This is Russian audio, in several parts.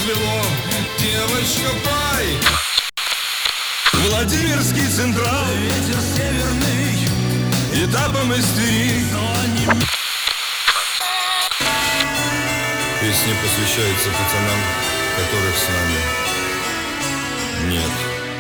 свело, девочка, пай. Владимирский Централ, ветер северный, этапом истерик. Песня посвящается пацанам, которых с нами нет.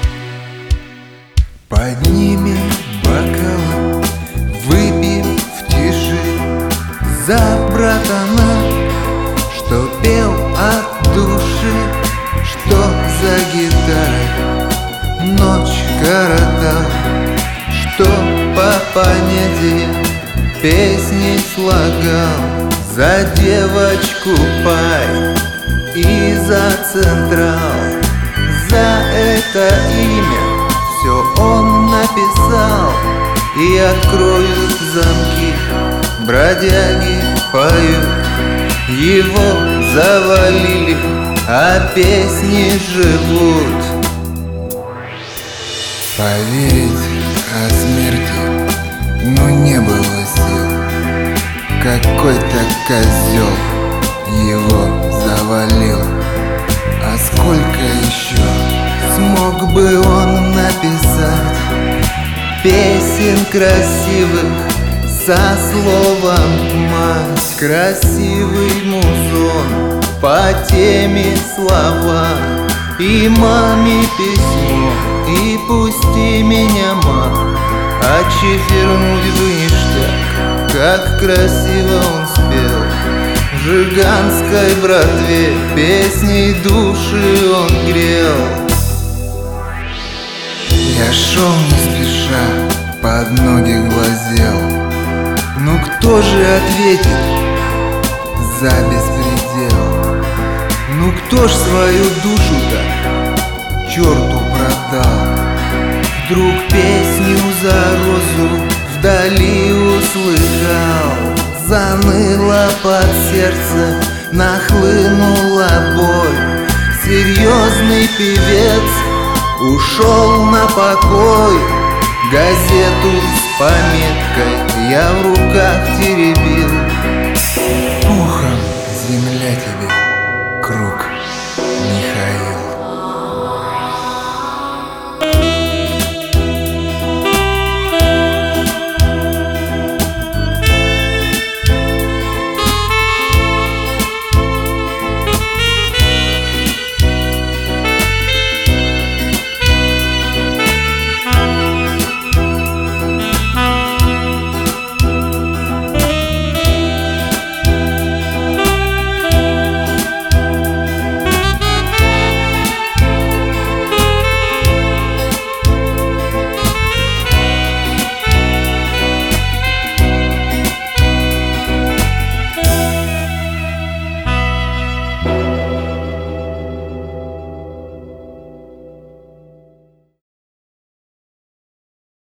Поднимем бокалы, выпьем в тиши за братана, что пел от души, что за гитарой ночь коротал, что по понятиям песни слагал. За девочку пай и за Централ, за это имя все он написал. И откроют замки, бродяги поют, его завалили, а песни живут. Поверить о смерти, но не было сил. Какой-то козел его завалил. А сколько еще Смог бы он написать песен красивых со словом «мать»? Красивый музон, по теме слова, и маме письмо, и пусти меня, мам, очифернуть бы ништяк. Как красиво он спел в жиганской братве, песней души он грел. я шел не спеша, под ноги глазел. Ну кто же ответит за беспредел? Ну кто ж свою душу-то черту продал? Вдруг песню за розу вдали услыхал, заныло под сердце, нахлынула боль. Серьезный певец ушел на покой, газету с пометкой я в руках терял.